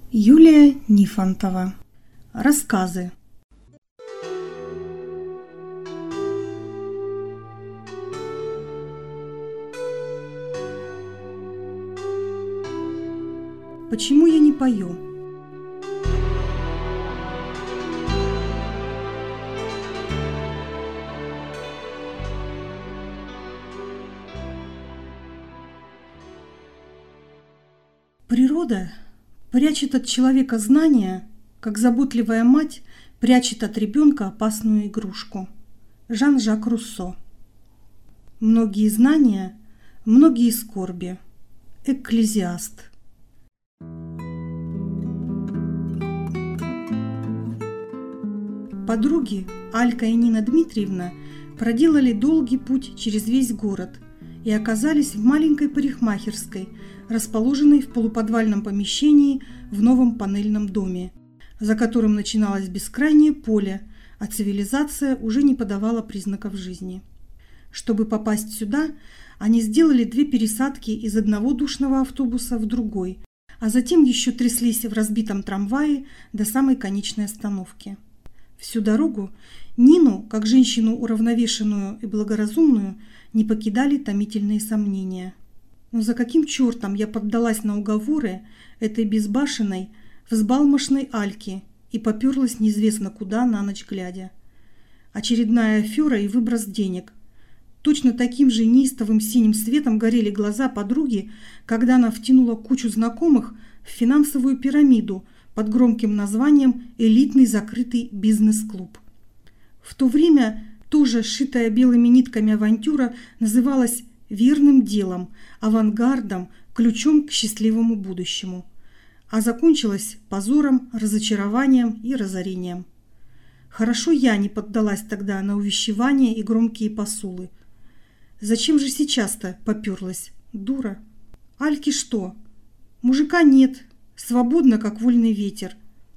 Юлия Нифонтова. Рассказы. Почему я не пою? Природа прячет от человека знания, как заботливая мать прячет от ребенка опасную игрушку. Жан-Жак Руссо. Многие знания, многие скорби. Экклезиаст. Подруги Алька и Нина Дмитриевна проделали долгий путь через весь город и оказались в маленькой парикмахерской, расположенной в полуподвальном помещении в новом панельном доме, за которым начиналось бескрайнее поле, а цивилизация уже не подавала признаков жизни. Чтобы попасть сюда, они сделали 2 пересадки из одного душного автобуса в другой, а затем еще тряслись в разбитом трамвае до самой конечной остановки. Всю дорогу Нину, как женщину уравновешенную и благоразумную, не покидали томительные сомнения. Но за каким чертом я поддалась на уговоры этой безбашенной, взбалмошной Альки и поперлась неизвестно куда на ночь глядя? Очередная афера и выброс денег. Точно таким же неистовым синим светом горели глаза подруги, когда она втянула кучу знакомых в финансовую пирамиду под громким названием «Элитный закрытый бизнес-клуб». В то время тоже сшитая белыми нитками авантюра называлась верным делом, авангардом, ключом к счастливому будущему, а закончилась позором, разочарованием и разорением. Хорошо я не поддалась тогда на увещевания и громкие посулы. Зачем же сейчас-то поперлась, дура? Альки что? Мужика нет, свободна, как вольный ветер.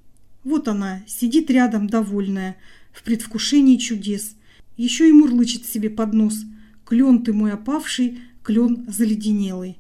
Вот она, сидит рядом довольная, в предвкушении чудес, еще и мурлычет себе под нос: «Клен ты мой опавший, клен заледенелый».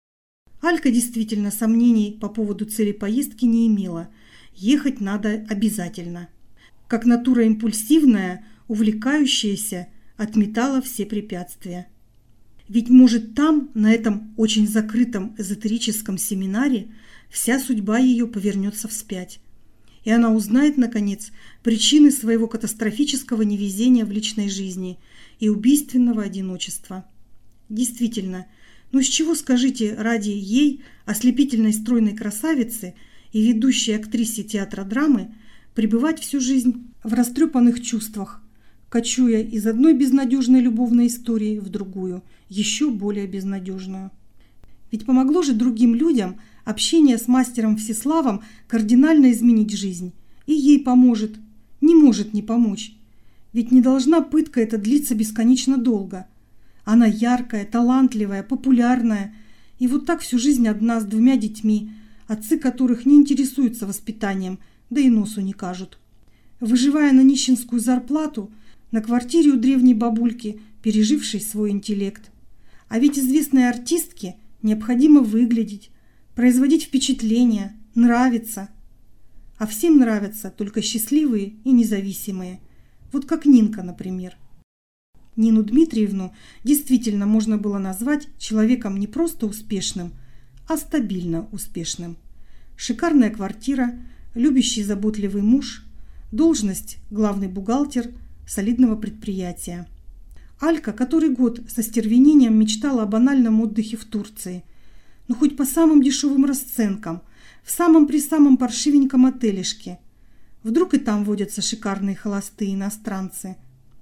Алька действительно сомнений по поводу цели поездки не имела. Ехать надо обязательно. Как натура импульсивная, увлекающаяся, отметала все препятствия. Ведь, может, там, на этом очень закрытом эзотерическом семинаре, вся судьба ее повернется вспять. И она узнает, наконец, причины своего катастрофического невезения в личной жизни и убийственного одиночества. Действительно, ну с чего, скажите, ради ей, ослепительной стройной красавицы и ведущей актрисе театра драмы, пребывать всю жизнь в растрепанных чувствах, кочуя из одной безнадежной любовной истории в другую, еще более безнадежную? Ведь помогло же другим людям общение с мастером Всеславом кардинально изменить жизнь. И ей поможет. Не может не помочь. Ведь не должна пытка эта длиться бесконечно долго. Она яркая, талантливая, популярная. И вот так всю жизнь одна с 2 детьми, отцы которых не интересуются воспитанием, да и носу не кажут. Выживая на нищенскую зарплату, на квартире у древней бабульки, пережившей свой интеллект. А ведь известной артистке необходимо выглядеть, производить впечатление, нравиться. А всем нравятся только счастливые и независимые. Вот как Нинка, например. Нину Дмитриевну действительно можно было назвать человеком не просто успешным, а стабильно успешным. Шикарная квартира, любящий заботливый муж, должность главный бухгалтер солидного предприятия. Алька который год со стервенением мечтала о банальном отдыхе в Турции, но хоть по самым дешевым расценкам, в самом-присамом паршивеньком отелишке. Вдруг и там водятся шикарные холостые иностранцы.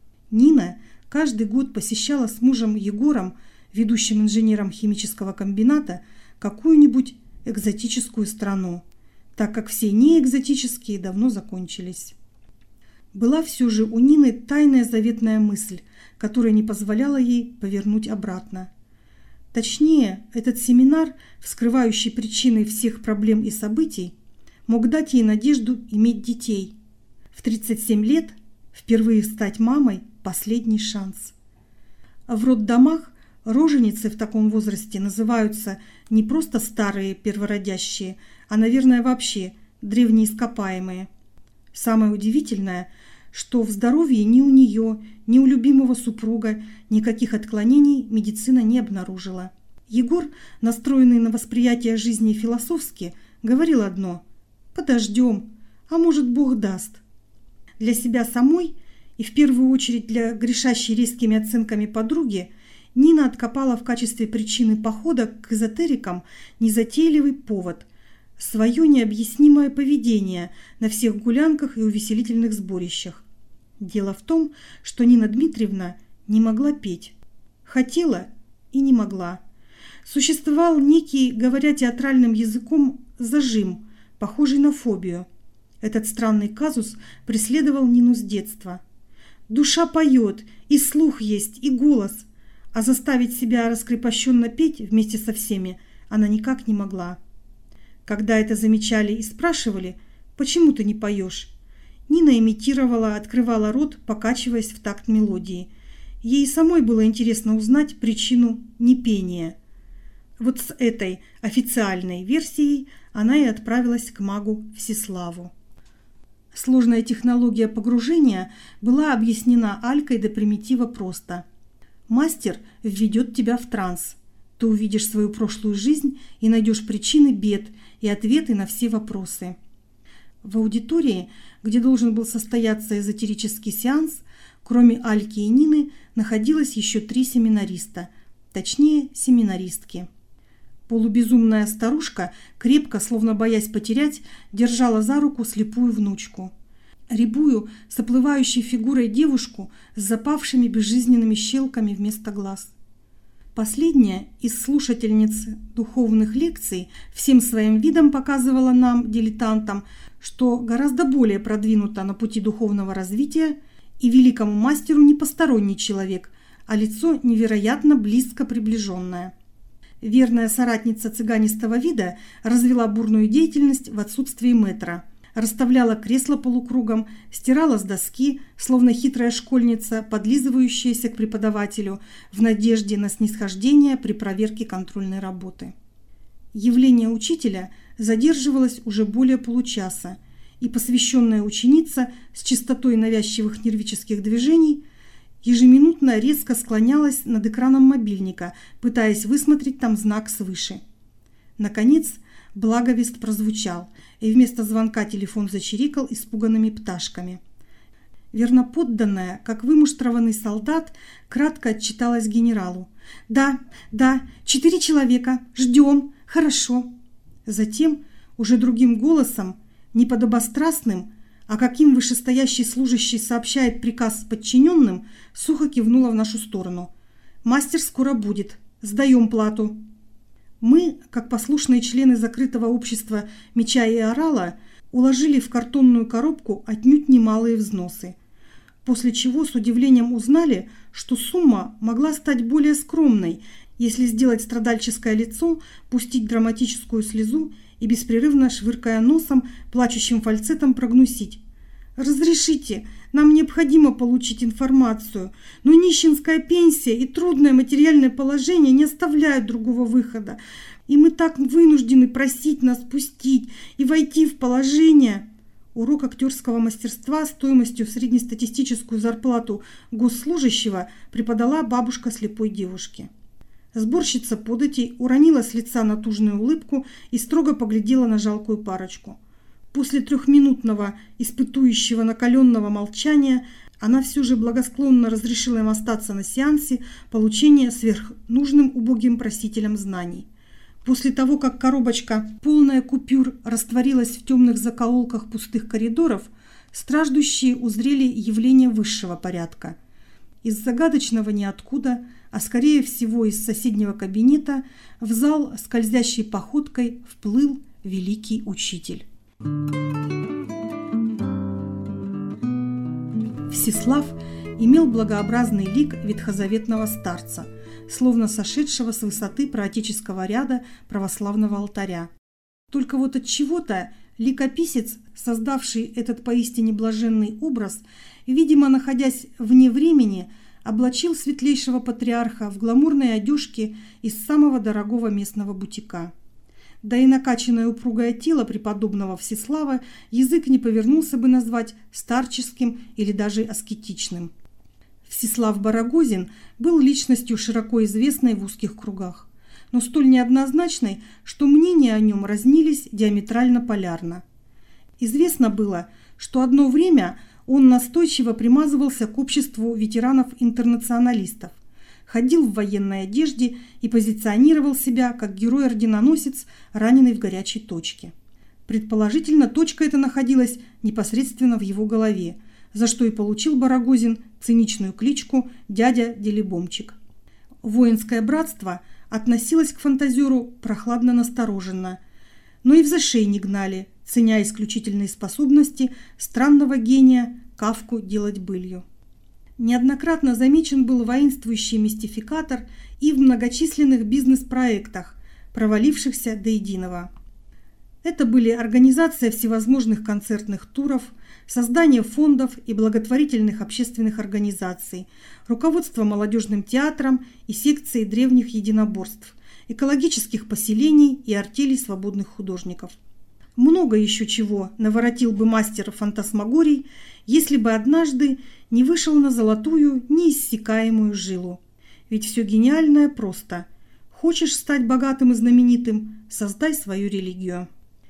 Нина каждый год посещала с мужем Егором, ведущим инженером химического комбината, какую-нибудь экзотическую страну, так как все неэкзотические давно закончились. Была все же у Нины тайная заветная мысль, которая не позволяла ей повернуть обратно. Точнее, этот семинар, вскрывающий причины всех проблем и событий, мог дать ей надежду иметь детей. В 37 лет впервые стать мамой – последний шанс. В роддомах роженицы в таком возрасте называются не просто старые первородящие, а, наверное, вообще древние ископаемые. Самое удивительное, что в здоровье ни у нее, ни у любимого супруга никаких отклонений медицина не обнаружила. Егор, настроенный на восприятие жизни философски, говорил одно: «Подождем, а может, Бог даст». Для себя самой и в первую очередь для грешащей резкими оценками подруги Нина откопала в качестве причины похода к эзотерикам незатейливый повод – свое необъяснимое поведение на всех гулянках и увеселительных сборищах. Дело в том, что Нина Дмитриевна не могла петь. Хотела и не могла. Существовал некий, говоря театральным языком, зажим, похожий на фобию. Этот странный казус преследовал Нину с детства. Душа поет, и слух есть, и голос, а заставить себя раскрепощенно петь вместе со всеми она никак не могла. Когда это замечали и спрашивали: «Почему ты не поешь?», Нина имитировала, открывала рот, покачиваясь в такт мелодии. Ей самой было интересно узнать причину непения. Вот с этой официальной версией она и отправилась к магу Всеславу. Сложная технология погружения была объяснена Алькой до примитива просто. Мастер введет тебя в транс. Ты увидишь свою прошлую жизнь и найдешь причины бед и ответы на все вопросы. В аудитории, где должен был состояться эзотерический сеанс, кроме Альки и Нины, находилось еще 3 семинариста, точнее семинаристки. Полубезумная старушка, крепко, словно боясь потерять, держала за руку слепую внучку. Рябую, с оплывающей фигурой девушку с запавшими безжизненными щелками вместо глаз. Последняя из слушательниц духовных лекций всем своим видом показывала нам, дилетантам, что гораздо более продвинута на пути духовного развития и великому мастеру не посторонний человек, а лицо невероятно близко приближенное. Верная соратница цыганистого вида развела бурную деятельность в отсутствии мэтра. Расставляла кресла полукругом, стирала с доски, словно хитрая школьница, подлизывающаяся к преподавателю в надежде на снисхождение при проверке контрольной работы. Явление учителя задерживалось уже более получаса, и посвященная ученица с частотой навязчивых нервических движений ежеминутно резко склонялась над экраном мобильника, пытаясь высмотреть там знак свыше. Наконец, благовест прозвучал, и вместо звонка телефон зачирикал испуганными пташками. Верноподданная, как вымуштрованный солдат, кратко отчиталась генералу. «Да, 4 человека, ждем, хорошо». Затем, уже другим голосом, не подобострастным, а каким вышестоящий служащий сообщает приказ подчиненным, сухо кивнула в нашу сторону. «Мастер скоро будет. Сдаем плату». Мы, как послушные члены закрытого общества меча и орала, уложили в картонную коробку отнюдь немалые взносы. После чего с удивлением узнали, что сумма могла стать более скромной, если сделать страдальческое лицо, пустить драматическую слезу и, беспрерывно швыркая носом, плачущим фальцетом прогнусить: «Разрешите, нам необходимо получить информацию, но нищенская пенсия и трудное материальное положение не оставляют другого выхода, и мы так вынуждены просить нас пустить и войти в положение». Урок актерского мастерства стоимостью в среднестатистическую зарплату госслужащего преподала бабушка слепой девушки. Сборщица податей уронила с лица натужную улыбку и строго поглядела на жалкую парочку. После 3-минутного испытующего накаленного молчания она все же благосклонно разрешила им остаться на сеансе получения сверхнужным убогим просителям знаний. После того, как коробочка, полная купюр, растворилась в темных закоулках пустых коридоров, страждущие узрели явление высшего порядка. Из загадочного ниоткуда, а скорее всего из соседнего кабинета, в зал скользящей походкой вплыл великий учитель. Всеслав имел благообразный лик ветхозаветного старца, словно сошедшего с высоты праотеческого ряда православного алтаря. Только вот от чего-то ликописец, создавший этот поистине блаженный образ, видимо, находясь вне времени, облачил светлейшего патриарха в гламурной одежке из самого дорогого местного бутика. Да и накачанное упругое тело преподобного Всеслава язык не повернулся бы назвать старческим или даже аскетичным. Всеслав Барагозин был личностью широко известной в узких кругах, но столь неоднозначной, что мнения о нем разнились диаметрально полярно. Известно было, что одно время он настойчиво примазывался к обществу ветеранов-интернационалистов, ходил в военной одежде и позиционировал себя как герой-орденоносец, раненый в горячей точке. Предположительно, точка эта находилась непосредственно в его голове, за что и получил Барагозин циничную кличку «Дядя Делебомчик». Воинское братство относилось к фантазеру прохладно-настороженно, но и в зашей не гнали, ценя исключительные способности странного гения Кафку делать былью. Неоднократно замечен был воинствующий мистификатор и в многочисленных бизнес-проектах, провалившихся до единого. Это были организация всевозможных концертных туров, создание фондов и благотворительных общественных организаций, руководство молодежным театром и секцией древних единоборств, экологических поселений и артелей свободных художников. Много еще чего наворотил бы мастер фантасмагорий, если бы однажды не вышел на золотую, неиссякаемую жилу. Ведь все гениальное просто. Хочешь стать богатым и знаменитым – создай свою религию.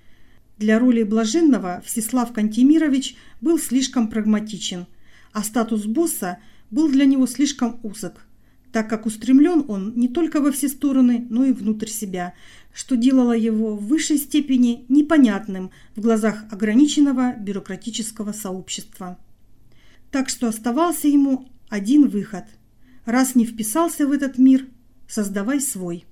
Для роли блаженного Всеслав Кантемирович был слишком прагматичен, а статус босса был для него слишком узок, так как устремлен он не только во все стороны, но и внутрь себя, что делало его в высшей степени непонятным в глазах ограниченного бюрократического сообщества. Так что оставался ему один выход. Раз не вписался в этот мир, создавай свой.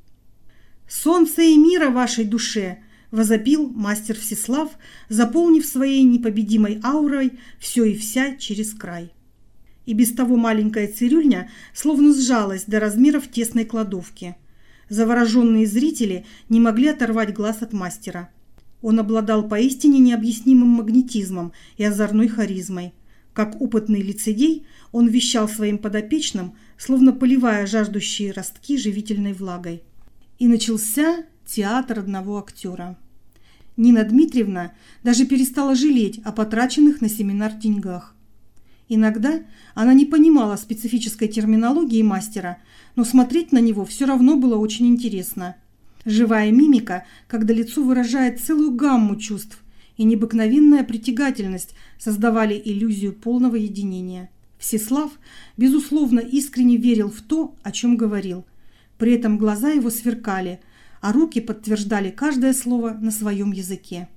«Солнце и мира вашей душе!» – возопил мастер Всеслав, заполнив своей непобедимой аурой все и вся через край. И без того маленькая цирюльня словно сжалась до размеров тесной кладовки. Завороженные зрители не могли оторвать глаз от мастера. Он обладал поистине необъяснимым магнетизмом и озорной харизмой. Как опытный лицедей, он вещал своим подопечным, словно поливая жаждущие ростки живительной влагой. И начался театр одного актера. Нина Дмитриевна даже перестала жалеть о потраченных на семинар деньгах. Иногда она не понимала специфической терминологии мастера, но смотреть на него все равно было очень интересно. Живая мимика, когда лицо выражает целую гамму чувств, и необыкновенная притягательность создавали иллюзию полного единения. Всеслав, безусловно, искренне верил в то, о чем говорил. При этом глаза его сверкали, а руки подтверждали каждое слово на своем языке.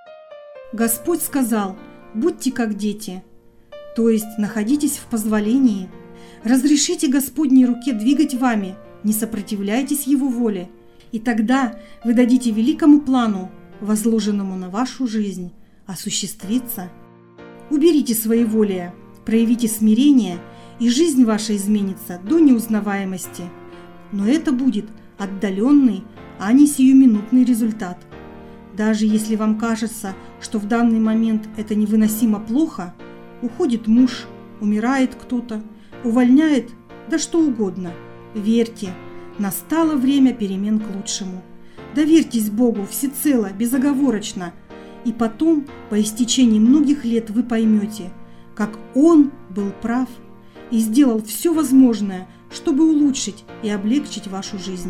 Господь сказал: «Будьте как дети», то есть находитесь в позволении. Разрешите Господней руке двигать вами, не сопротивляйтесь Его воле, и тогда вы дадите великому плану, возложенному на вашу жизнь, осуществиться. Уберите своеволие, проявите смирение, и жизнь ваша изменится до неузнаваемости. Но это будет отдаленный, а не сиюминутный результат. Даже если вам кажется, что в данный момент это невыносимо плохо, уходит муж, умирает кто-то, увольняет, да что угодно, верьте, настало время перемен к лучшему. Доверьтесь Богу всецело, безоговорочно, и потом, по истечении многих лет, вы поймете, как Он был прав и сделал все возможное, чтобы улучшить и облегчить вашу жизнь.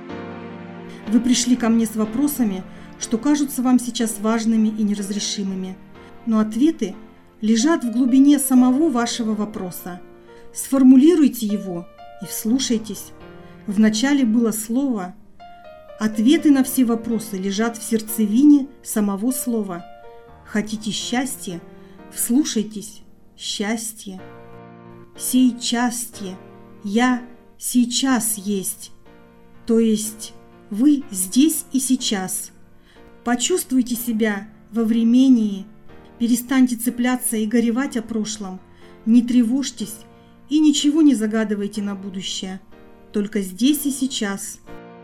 Вы пришли ко мне с вопросами, что кажутся вам сейчас важными и неразрешимыми, но ответы лежат в глубине самого вашего вопроса. Сформулируйте его и вслушайтесь. Вначале было слово. Ответы на все вопросы лежат в сердцевине самого слова. Хотите счастья? Вслушайтесь. Счастье. Сейчастье. Я сейчас есть. То есть вы здесь и сейчас. Почувствуйте себя во времении. Перестаньте цепляться и горевать о прошлом. Не тревожьтесь и ничего не загадывайте на будущее. Только здесь и сейчас.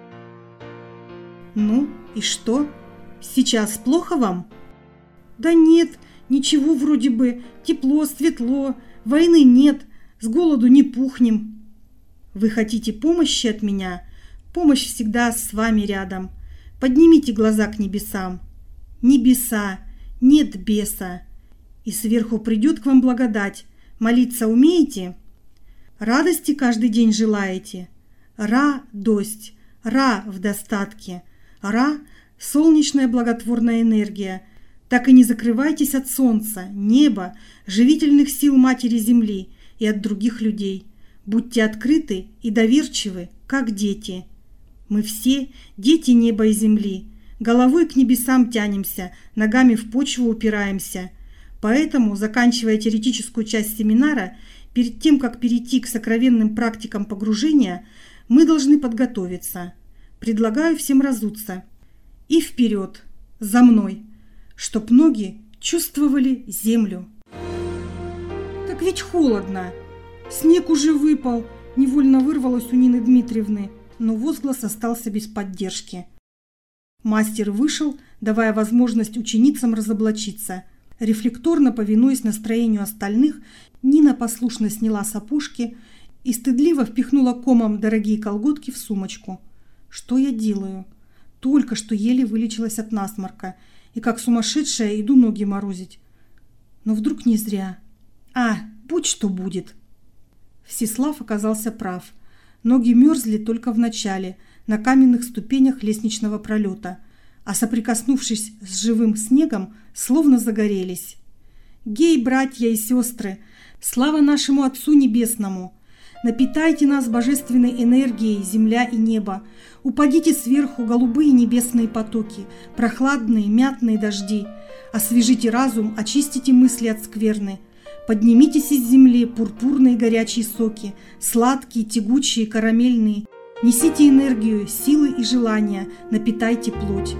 Ну и что? Сейчас плохо вам? Да нет, ничего вроде бы. Тепло, светло, войны нет, с голоду не пухнем. Вы хотите помощи от меня? Помощь всегда с вами рядом. Поднимите глаза к небесам. Небеса, нет беса. И сверху придет к вам благодать. Молиться умеете? Радости каждый день желаете? Радость, ра в достатке. Ра – солнечная благотворная энергия. Так и не закрывайтесь от солнца, неба, живительных сил Матери Земли и от других людей. Будьте открыты и доверчивы, как дети. Мы все дети неба и земли. Головой к небесам тянемся, ногами в почву упираемся. Поэтому, заканчивая теоретическую часть семинара, перед тем, как перейти к сокровенным практикам погружения, мы должны подготовиться. Предлагаю всем разуться. И вперед, за мной, чтоб ноги чувствовали землю. Так ведь холодно. Снег уже выпал, невольно вырвалось у Нины Дмитриевны, но возглас остался без поддержки. Мастер вышел, давая возможность ученицам разоблачиться. Рефлекторно повинуясь настроению остальных, Нина послушно сняла сапожки и стыдливо впихнула комом дорогие колготки в сумочку. Что я делаю? Только что еле вылечилась от насморка, и как сумасшедшая иду ноги морозить. Но вдруг не зря. Будь что будет. Всеслав оказался прав. Ноги мерзли только в начале, на каменных ступенях лестничного пролета, а соприкоснувшись с живым снегом, словно загорелись. Гей, братья и сестры, слава нашему Отцу Небесному! Напитайте нас божественной энергией, земля и небо. Упадите сверху голубые небесные потоки, прохладные мятные дожди. Освежите разум, очистите мысли от скверны. Поднимитесь из земли пурпурные горячие соки, сладкие, тягучие, карамельные. Несите энергию, силы и желания, напитайте плоть.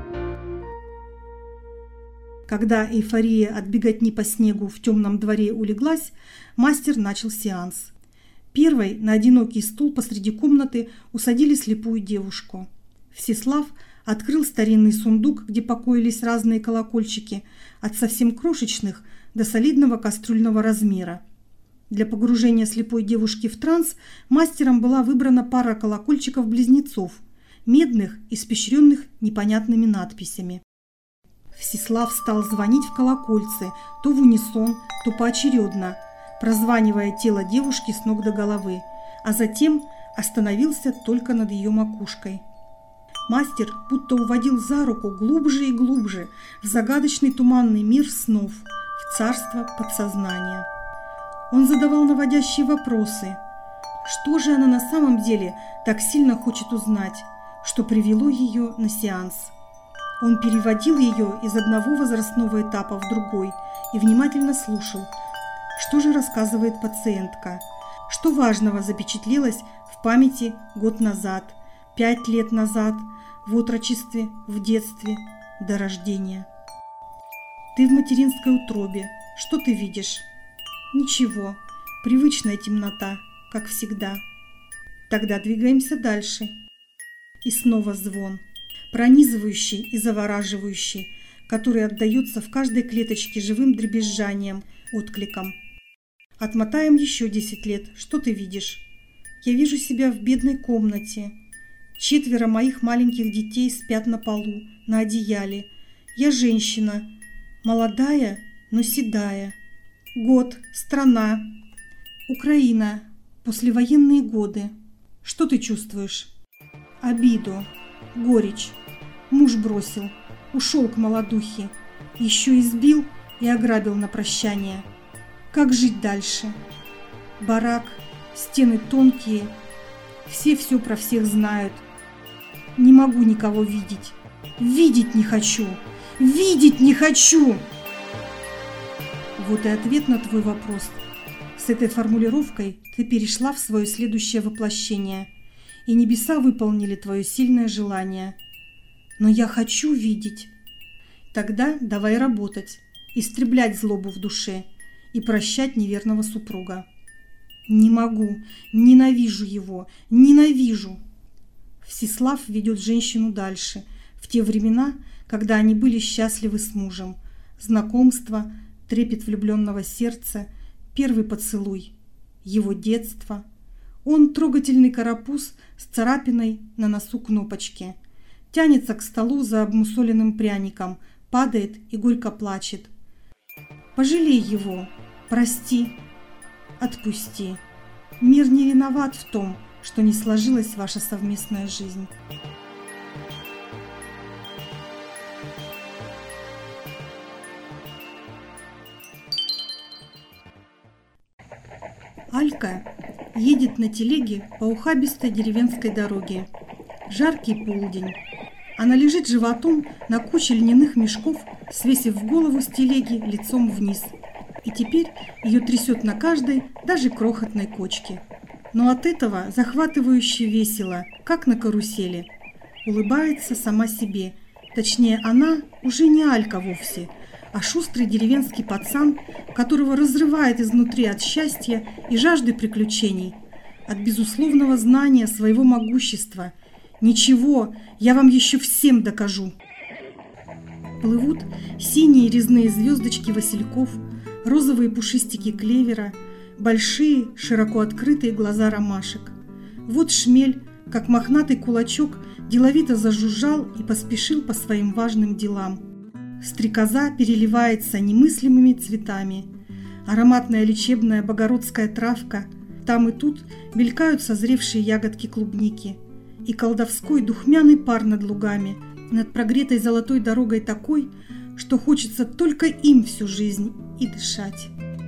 Когда эйфория от беготни по снегу в темном дворе улеглась, мастер начал сеанс. Первой на одинокий стул посреди комнаты усадили слепую девушку. Всеслав открыл старинный сундук, где покоились разные колокольчики, от совсем крошечных до солидного кастрюльного размера. Для погружения слепой девушки в транс мастером была выбрана пара колокольчиков-близнецов, медных, испещренных непонятными надписями. Всеслав стал звонить в колокольцы, то в унисон, то поочередно, прозванивая тело девушки с ног до головы, а затем остановился только над ее макушкой. Мастер будто уводил за руку глубже и глубже в загадочный туманный мир снов, в царство подсознания. Он задавал наводящие вопросы. Что же она на самом деле так сильно хочет узнать, что привело ее на сеанс? Он переводил ее из одного возрастного этапа в другой и внимательно слушал, что же рассказывает пациентка, что важного запечатлелось в памяти год назад, 5 лет назад, в отрочестве, в детстве, до рождения. Ты в материнской утробе. Что ты видишь? Ничего. Привычная темнота, как всегда. Тогда двигаемся дальше. И снова звон, пронизывающий и завораживающий, который отдается в каждой клеточке живым дребезжанием, откликом. Отмотаем еще 10 лет. Что ты видишь? Я вижу себя в бедной комнате. 4 моих маленьких детей спят на полу, на одеяле. Я женщина, молодая, но седая. Год, страна. Украина, послевоенные годы. Что ты чувствуешь? Обиду, горечь. Муж бросил, ушел к молодухе. Еще избил и ограбил на прощание. Как жить дальше? Барак, стены тонкие. Все про всех знают. Не могу никого видеть. Видеть не хочу. Видеть не хочу! Вот и ответ на твой вопрос. С этой формулировкой ты перешла в свое следующее воплощение, и небеса выполнили твое сильное желание. Но я хочу видеть. Тогда давай работать, истреблять злобу в душе и прощать неверного супруга. Не могу, ненавижу его, ненавижу. Всеслав ведет женщину дальше, в те времена, когда они были счастливы с мужем. Знакомство, трепет влюбленного сердца, первый поцелуй, его детство. Он трогательный карапуз с царапиной на носу кнопочки. тянется к столу за обмусоленным пряником, падает и горько плачет. Пожалей его, прости, отпусти. Мир не виноват в том, что не сложилась ваша совместная жизнь. Алька едет на телеге по ухабистой деревенской дороге. Жаркий полдень. Она лежит животом на куче льняных мешков, свесив голову с телеги лицом вниз. И теперь ее трясет на каждой, даже крохотной кочке. Но от этого захватывающе весело, как на карусели. Улыбается сама себе. Точнее, она уже не Алька вовсе, а шустрый деревенский пацан, которого разрывает изнутри от счастья и жажды приключений, от безусловного знания своего могущества. «Ничего, я вам еще всем докажу!» Плывут синие резные звездочки васильков, розовые пушистики клевера, большие, широко открытые глаза ромашек. Вот шмель, как мохнатый кулачок, деловито зажужжал и поспешил по своим важным делам. Стрекоза переливается немыслимыми цветами. Ароматная лечебная богородская травка, там и тут мелькают созревшие ягодки клубники. И колдовской духмяный пар над лугами, над прогретой золотой дорогой такой, что хочется только им всю жизнь и дышать.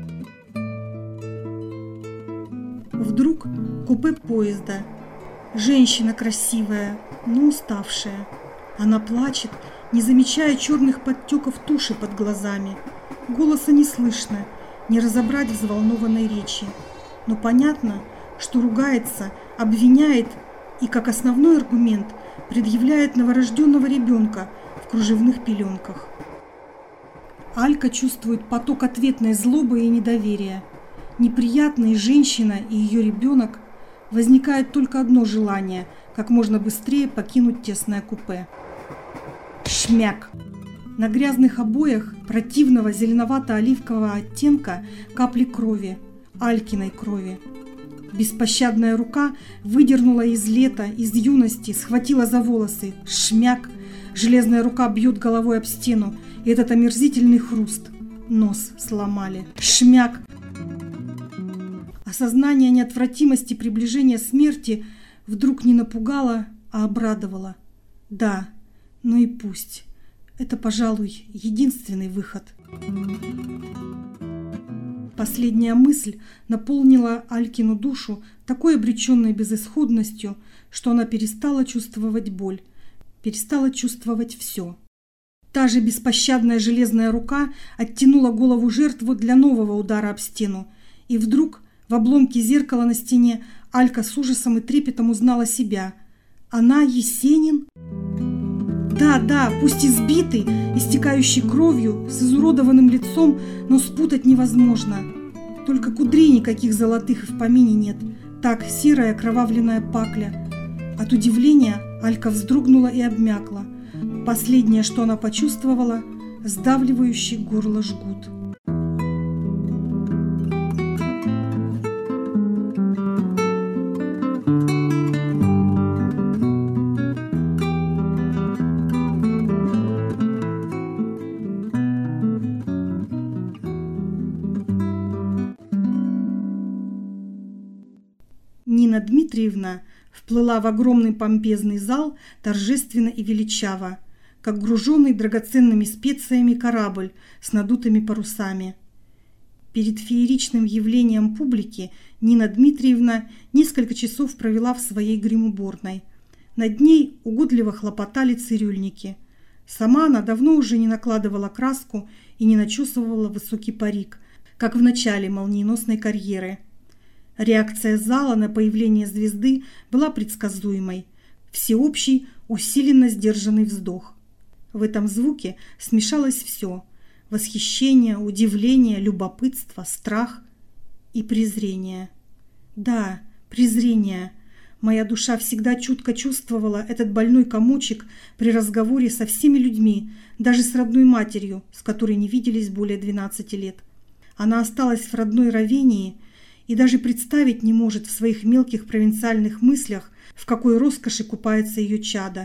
Вдруг купе поезда. Женщина красивая, но уставшая. Она плачет, не замечая черных подтеков туши под глазами. Голоса не слышно, не разобрать взволнованной речи. Но понятно, что ругается, обвиняет и, как основной аргумент, предъявляет новорожденного ребенка в кружевных пеленках. Алька чувствует поток ответной злобы и недоверия. Неприятной женщина и ее ребенок. Возникает только одно желание – как можно быстрее покинуть тесное купе. Шмяк! На грязных обоях противного зеленовато-оливкового оттенка капли крови, Алькиной крови. Беспощадная рука выдернула из лета, из юности, схватила за волосы. Шмяк! Железная рука бьет головой об стену, и этот омерзительный хруст. Нос сломали. Шмяк! Осознание неотвратимости приближения смерти вдруг не напугало, а обрадовало. Да, ну и пусть. Это, пожалуй, единственный выход. Последняя мысль наполнила Алькину душу такой обреченной безысходностью, что она перестала чувствовать боль, перестала чувствовать все. Та же беспощадная железная рука оттянула голову жертвы для нового удара об стену, и вдруг в обломке зеркала на стене Алька с ужасом и трепетом узнала себя. Она Есенин? Да, пусть избитый, истекающий кровью, с изуродованным лицом, но спутать невозможно. Только кудрей никаких золотых и в помине нет. Так, серая окровавленная пакля. От удивления Алька вздрогнула и обмякла. Последнее, что она почувствовала – сдавливающий горло жгут. Нина Дмитриевна вплыла в огромный помпезный зал торжественно и величаво, как груженный драгоценными специями корабль с надутыми парусами. Перед фееричным явлением публики Нина Дмитриевна несколько часов провела в своей гримуборной. Над ней угодливо хлопотали цирюльники. Сама она давно уже не накладывала краску и не начесывала высокий парик, как в начале молниеносной карьеры. Реакция зала на появление звезды была предсказуемой. Всеобщий, усиленно сдержанный вздох. В этом звуке смешалось все – восхищение, удивление, любопытство, страх и презрение. Да, презрение. Моя душа всегда чутко чувствовала этот больной комочек при разговоре со всеми людьми, даже с родной матерью, с которой не виделись более 12 лет. Она осталась в родной Ровении и даже представить не может в своих мелких провинциальных мыслях, в какой роскоши купается ее чадо.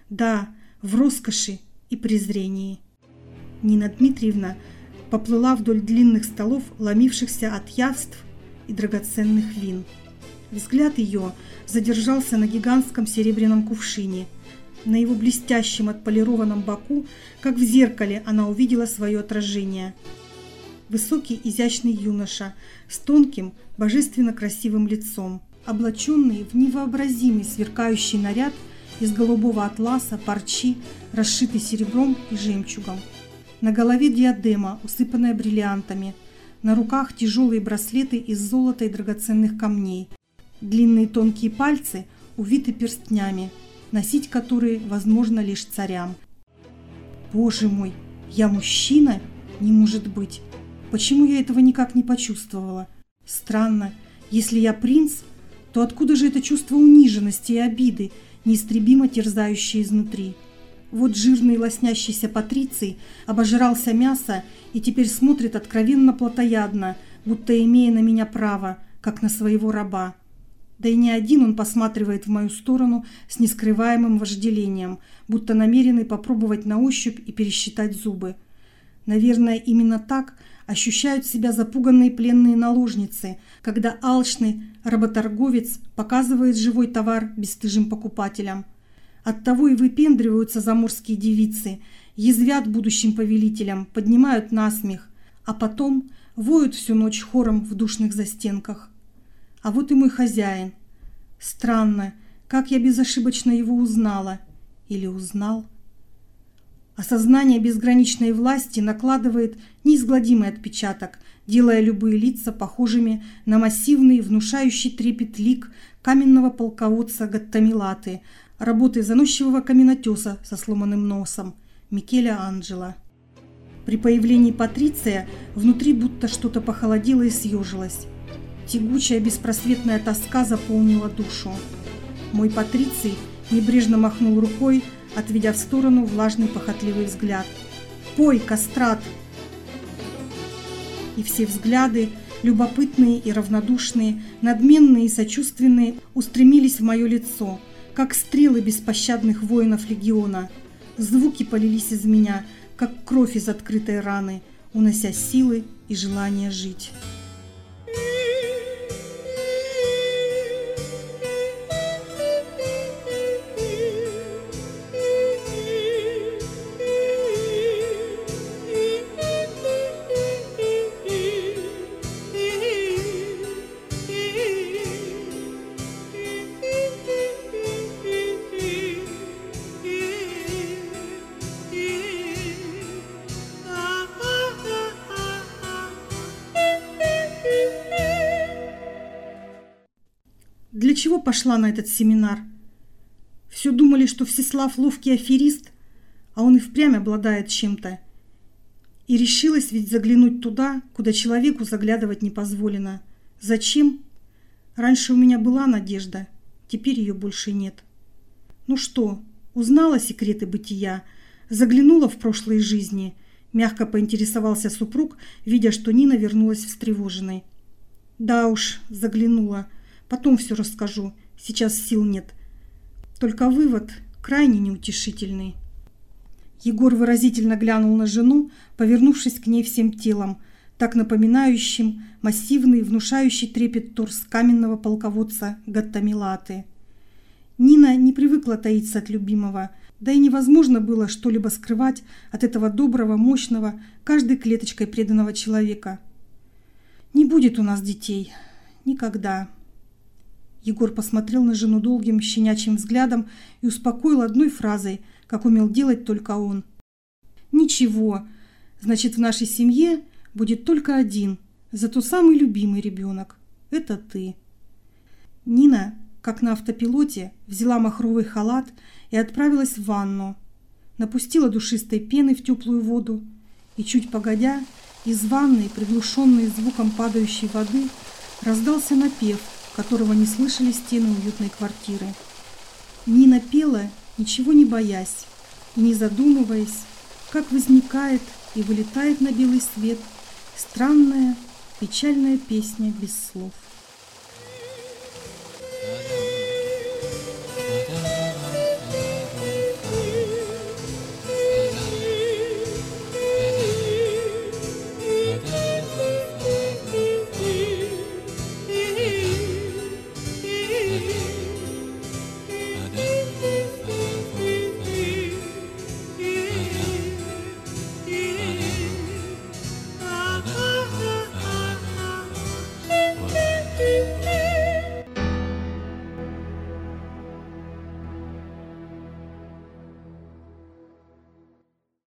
Да, в роскоши и презрении. Нина Дмитриевна поплыла вдоль длинных столов, ломившихся от явств и драгоценных вин. Взгляд ее задержался на гигантском серебряном кувшине. На его блестящем отполированном боку, как в зеркале, она увидела свое отражение. Высокий изящный юноша с тонким, божественно красивым лицом, облаченный в невообразимый сверкающий наряд из голубого атласа, парчи, расшитый серебром и жемчугом. На голове диадема, усыпанная бриллиантами, на руках тяжелые браслеты из золота и драгоценных камней. Длинные тонкие пальцы увиты перстнями, носить которые возможно лишь царям. Боже мой, я мужчина? Не может быть. Почему я этого никак не почувствовала? Странно, если я принц, то откуда же это чувство униженности и обиды, неистребимо терзающее изнутри? Вот жирный лоснящийся Патриций обожрался мяса и теперь смотрит откровенно плотоядно, будто имея на меня право, как на своего раба. Да и не один он посматривает в мою сторону с нескрываемым вожделением, будто намеренный попробовать на ощупь и пересчитать зубы. Наверное, именно так ощущают себя запуганные пленные наложницы, когда алчный работорговец показывает живой товар бесстыжим покупателям. Оттого и выпендриваются заморские девицы, язвят будущим повелителям, поднимают насмех, а потом воют всю ночь хором в душных застенках. А вот и мой хозяин. Странно, как я безошибочно его узнала. Или узнал? Осознание безграничной власти накладывает неизгладимый отпечаток, делая любые лица похожими на массивный, внушающий трепет лик каменного полководца Гаттамилаты, работы заносчивого каменотеса со сломанным носом, Микеля Анджело. При появлении Патриция внутри будто что-то похолодело и съежилось. Тягучая беспросветная тоска заполнила душу. Мой Патриций небрежно махнул рукой, отведя в сторону влажный похотливый взгляд. «Пой, кастрат!» И все взгляды, любопытные и равнодушные, надменные и сочувственные, устремились в мое лицо, как стрелы беспощадных воинов легиона. Звуки полились из меня, как кровь из открытой раны, унося силы и желание жить. Для чего пошла на этот семинар? Все думали, что Всеслав ловкий аферист, а он и впрямь обладает чем-то. И решилась ведь заглянуть туда, куда человеку заглядывать не позволено. Зачем? Раньше у меня была надежда, теперь ее больше нет. Ну что, узнала секреты бытия, заглянула в прошлые жизни, мягко поинтересовался супруг, видя, что Нина вернулась встревоженной. Да уж, заглянула. Потом все расскажу, сейчас сил нет. Только вывод крайне неутешительный. Егор выразительно глянул на жену, повернувшись к ней всем телом, так напоминающим массивный, внушающий трепет торс каменного полководца Гаттамилаты. Нина не привыкла таиться от любимого, да и невозможно было что-либо скрывать от этого доброго, мощного, каждой клеточкой преданного человека. «Не будет у нас детей. Никогда». Егор посмотрел на жену долгим щенячьим взглядом и успокоил одной фразой, как умел делать только он. «Ничего, значит, в нашей семье будет только один, зато самый любимый ребенок. Это ты». Нина, как на автопилоте, взяла махровый халат и отправилась в ванну. Напустила душистой пены в теплую воду, и чуть погодя, из ванны, приглушенной звуком падающей воды, раздался напев, которого не слышали стены уютной квартиры. Нина пела, ничего не боясь, и не задумываясь, как возникает и вылетает на белый свет странная, печальная песня без слов.